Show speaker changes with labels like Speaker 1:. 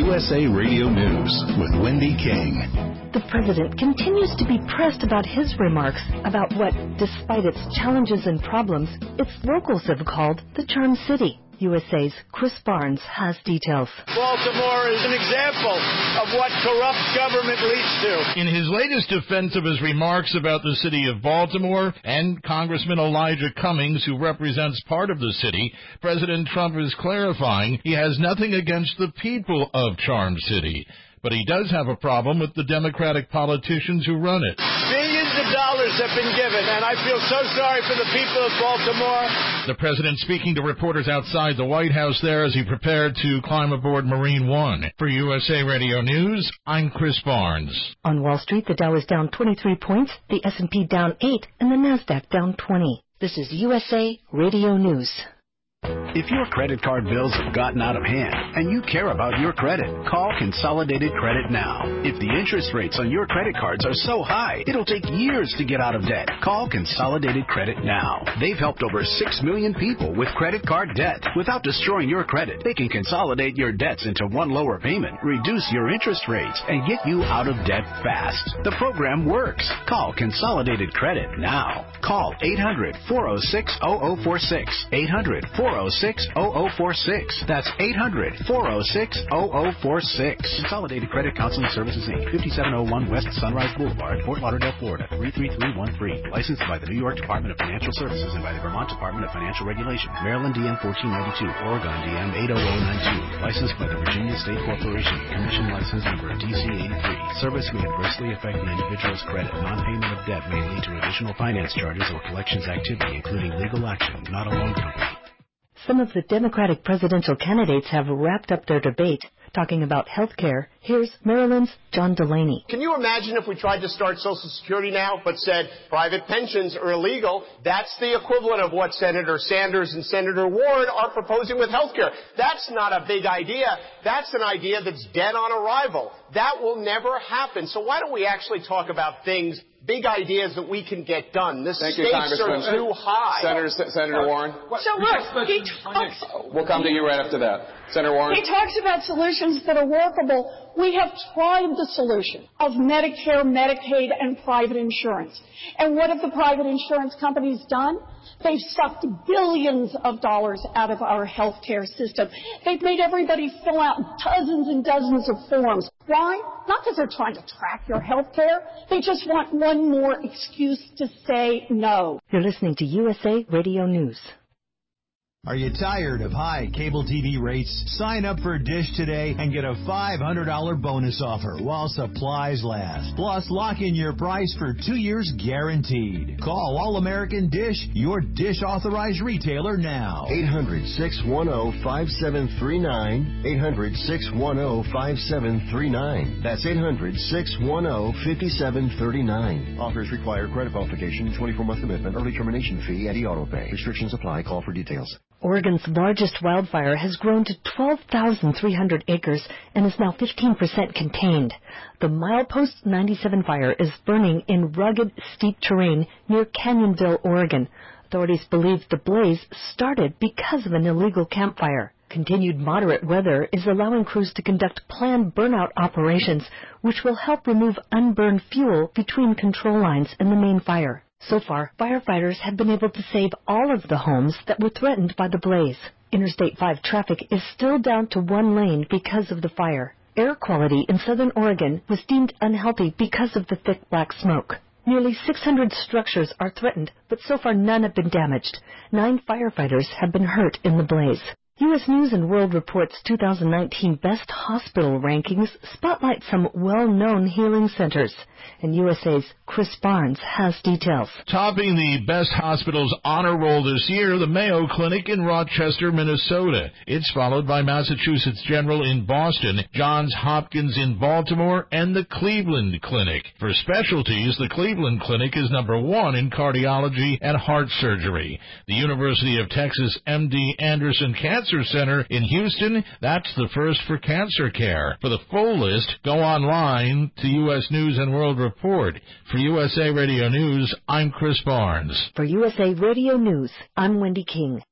Speaker 1: USA Radio News with Wendy King.
Speaker 2: The president continues to be pressed about his remarks about what, despite its challenges and problems, its locals have called the Charm City. USA's Chris Barnes has details.
Speaker 3: Baltimore is an example of what corrupt government leads to.
Speaker 4: In his latest defense of his remarks about the city of Baltimore and Congressman Elijah Cummings, who represents part of the city, President Trump is clarifying he has nothing against the people of Charm City. But he does have a problem with the Democratic politicians who run it.
Speaker 3: Billions of dollars have been given, and I feel so sorry for the people of Baltimore.
Speaker 4: The president speaking to reporters outside the White House there as he prepared to climb aboard Marine One. For USA Radio News, I'm Chris Barnes.
Speaker 2: On Wall Street, the Dow is down 23 points, the S&P down 8, and the Nasdaq down 20. This is USA Radio News.
Speaker 1: If your credit card bills have gotten out of hand and you care about your credit, call Consolidated Credit now. If the interest rates on your credit cards are so high, it'll take years to get out of debt. Call Consolidated Credit now. They've helped over 6 million people with credit card debt. Without destroying your credit, they can consolidate your debts into one lower payment, reduce your interest rates, and get you out of debt fast. The program works. Call Consolidated Credit now. Call 800-406-0046. 800-406-0046. That's 800-406-0046. Consolidated Credit Counseling Services, Inc., 5701 West Sunrise Boulevard, Fort Lauderdale, Florida, 33313. Licensed by the New York Department of Financial Services and by the Vermont Department of Financial Regulation. Maryland DM 1492. Oregon DM 80092. Licensed by the Virginia State Corporation. Commission license number DC 83. Service may adversely affect the individual's credit. Non-payment of debt may lead to additional finance charges or collections activity, including legal action, not a loan company.
Speaker 2: Some of the Democratic presidential candidates have wrapped up their debate talking about health care. Here's Maryland's John Delaney.
Speaker 5: Can you imagine if we tried to start Social Security now but said private pensions are illegal? That's the equivalent of what Senator Sanders and Senator Warren are proposing with health care. That's not a big idea. That's an idea that's dead on arrival. That will never happen. So why don't we actually talk about things, big ideas that we can get done? The stakes are too high.
Speaker 6: Senator Warren?
Speaker 7: So look, he talks...
Speaker 6: We'll come to you right after that. Senator Warren?
Speaker 7: He talks about solutions that are workable. We have tried the solution of Medicare, Medicaid, and private insurance. And what have the private insurance companies done? They've sucked billions of dollars out of our health care system. They've made everybody fill out dozens and dozens of forms. Why? Not because they're trying to track your health care. They just want one more excuse to say no.
Speaker 2: You're listening to USA Radio News.
Speaker 8: Are you tired of high cable TV rates? Sign up for Dish today and get a $500 bonus offer while supplies last. Plus, lock in your price for 2 years guaranteed. Call All-American Dish, your Dish authorized retailer now.
Speaker 9: 800-610-5739. 800-610-5739. That's 800-610-5739. Offers require credit qualification, 24-month commitment, early termination fee, and auto pay. Restrictions apply. Call for details.
Speaker 2: Oregon's largest wildfire has grown to 12,300 acres and is now 15% contained. The Milepost 97 fire is burning in rugged, steep terrain near Canyonville, Oregon. Authorities believe the blaze started because of an illegal campfire. Continued moderate weather is allowing crews to conduct planned burnout operations, which will help remove unburned fuel between control lines in the main fire. So far, firefighters have been able to save all of the homes that were threatened by the blaze. Interstate 5 traffic is still down to one lane because of the fire. Air quality in southern Oregon was deemed unhealthy because of the thick black smoke. Nearly 600 structures are threatened, but so far none have been damaged. 9 firefighters have been hurt in the blaze. U.S. News & World Report's 2019 Best Hospital rankings spotlight some well-known healing centers. And USA's Chris Barnes has details.
Speaker 4: Topping the Best Hospitals honor roll this year, the Mayo Clinic in Rochester, Minnesota. It's followed by Massachusetts General in Boston, Johns Hopkins in Baltimore, and the Cleveland Clinic. For specialties, the Cleveland Clinic is #1 in cardiology and heart surgery. The University of Texas MD Anderson Cancer Center in Houston, that's the first for cancer care. For the full list, go online to U.S. News & World Report. For USA Radio News, I'm Chris Barnes.
Speaker 2: For USA Radio News, I'm Wendy King.